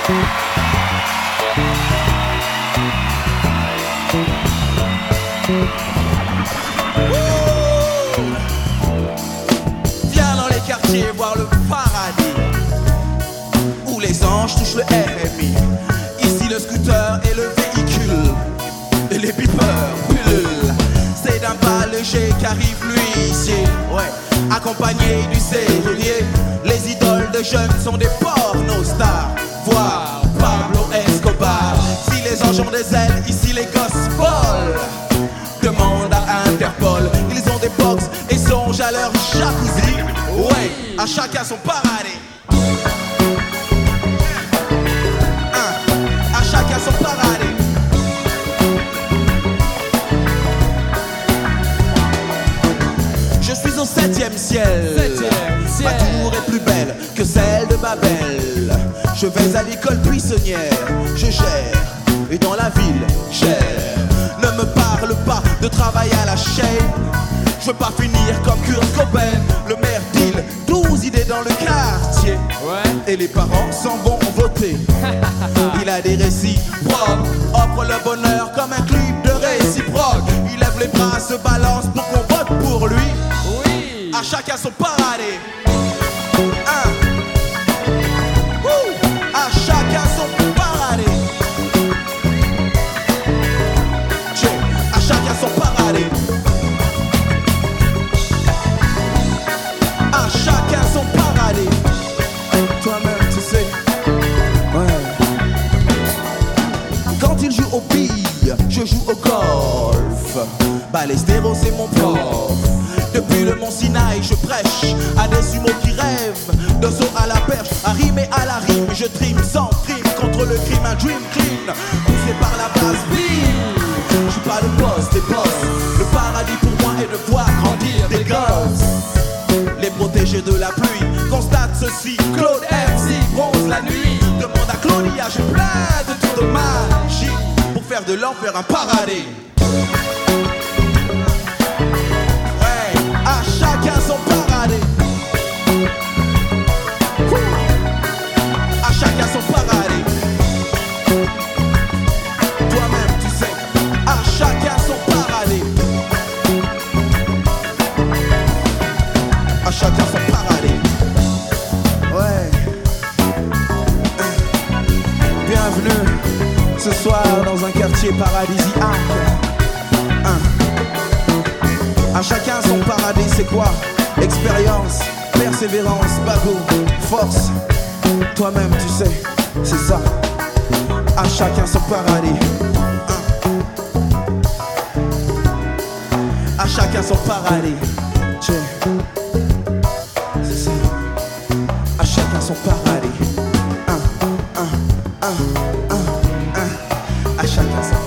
Viens dans les quartiers voir le paradis où les anges touchent le RMI. Ici le scooter et le véhicule et les beepers pullulent. C'est d'un pas léger qu'arrive l'huissier, ouais, accompagné du serrurier. Les idoles de jeunes sont des pornostars, voire Pablo Escobar. Si les anges ont des ailes, ici les gosses volent. Demande à Interpol, ils ont des box et songent à leur jacuzzi. Ouais, à chacun son paradis. À chacun son paradis. Je suis au 7e ciel. Ma tour est plus belle que celle de Babel. Je vais à l'école buissonnière, je gère, et dans la ville, cher. Ne me parle pas de travail à la chaîne. Je veux pas finir comme Kurt Cobain. Le maire deal 12 idées dans le quartier, ouais. Et les parents s'en vont voter. Il a des récits propres, offre le bonheur comme un clip de réciproque. Il lève les bras, se balance pour qu'on vote pour lui. Oui. À chacun son paradis. À chacun son paradis. À chacun son paradis. À chacun son paradis. Toi-même tu sais, ouais. Quand il joue aux billes, je joue au golf. Ballesteros c'est mon prof. Depuis le mont Sinaï je prêche à des humours qui rêvent de saut à la perche, à rimer à la rime. Je trime sans crime contre le crime, un dream clean poussé par la base ville. Je suis pas le boss des boss. Le paradis pour moi est de voir grandir des gosses. Les protégés de la pluie constatent ceci. Claude MC bronze la nuit. Demande à Claudia, j'ai plein de tours de magie pour faire de l'enfer un paradis. Ouais, à chacun son paradis. À chacun son paradis. Toi-même tu sais, à chacun son paradis. À chacun son paradis. Ouais. Bienvenue ce soir dans un quartier paradisiaque. À chacun son paradis, c'est quoi? Expérience, persévérance, bagot, force. Toi-même tu sais, c'est ça. À chacun son paradis. À chacun son paradis. C'est ça. À chacun son paradis. À chacun son paradis.